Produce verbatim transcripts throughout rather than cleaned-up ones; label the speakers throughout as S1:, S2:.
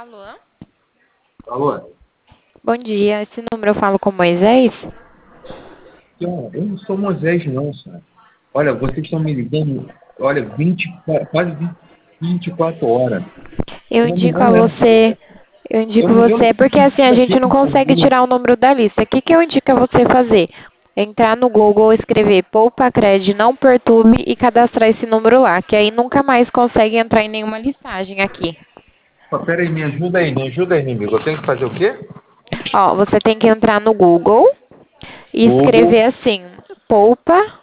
S1: Alô?
S2: Alô?
S1: Bom dia, esse número eu falo com Moisés?
S2: Senhora, eu não sou Moisés, não, senhora. Olha, vocês estão me ligando, olha, vinte, quase vinte, vinte e quatro horas.
S1: Eu
S2: O nome
S1: indico a
S2: não é
S1: você, eu
S2: Eu,
S1: indico
S2: não- eu não
S1: você,
S2: sei
S1: porque assim, a gente não consegue
S2: fazer.
S1: tirar o número da lista. O que, que eu indico a você fazer? Entrar no Google, escrever Poupa Cred, não perturbe e cadastrar esse número lá, que aí nunca mais consegue entrar em nenhuma listagem aqui.
S2: Pô, pera aí, me ajuda aí, me ajuda aí, amigo. Eu tenho que fazer o quê?
S1: Ó, você tem que entrar no Google e
S2: Google,
S1: escrever assim, Poupa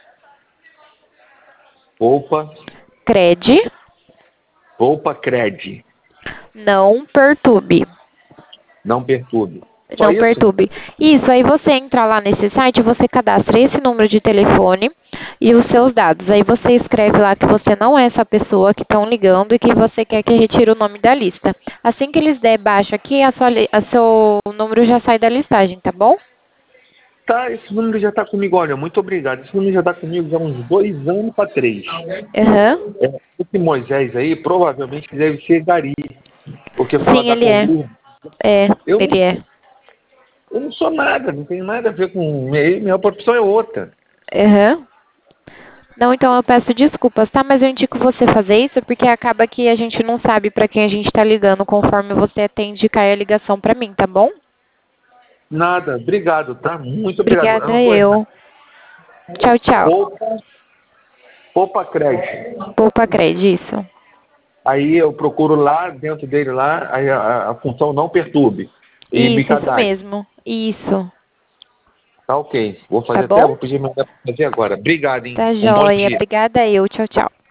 S2: Poupa,
S1: Cred,
S2: Poupa Cred.
S1: não perturbe.
S2: Não perturbe. Só
S1: Não
S2: isso?
S1: perturbe. Isso, aí você entra lá nesse site, você cadastra esse número de telefone e os seus dados. Aí você escreve lá que você não é essa pessoa que estão ligando e que você quer que retire o nome da lista. Assim que eles der baixa aqui, a sua, li- a seu número já sai da listagem, tá bom?
S2: Tá, esse número já tá comigo. Olha, muito obrigado. Esse número já tá comigo já há uns dois anos para três.
S1: Aham.
S2: É, esse Moisés aí provavelmente deve ser Gari, porque fala
S1: Sim,
S2: da
S1: ele é.
S2: coluna.
S1: É,
S2: Eu não
S1: ele é.
S2: Eu não sou nada, não tenho nada a ver com ele, minha profissão é outra.
S1: Aham. Não, então eu peço desculpas, tá? Mas eu indico você fazer isso porque acaba que a gente não sabe pra quem a gente tá ligando conforme você atende e cai a ligação pra mim, tá bom?
S2: Nada, obrigado, tá? Muito obrigado. É
S1: Obrigada
S2: uma coisa.
S1: eu. Tchau, tchau.
S2: Poupa, poupa crédito.
S1: Poupa Cred, isso.
S2: Aí eu procuro lá, dentro dele lá, aí a, a- a função não perturbe. E me
S1: Isso, isso
S2: cadastre.
S1: mesmo. Isso.
S2: Tá ok. Vou
S1: Tá
S2: fazer até,
S1: bom?
S2: vou pedir minha mulher pra fazer agora. Obrigado, hein?
S1: Tá
S2: Um bom
S1: joia.
S2: dia.
S1: Obrigada eu. Tchau, tchau.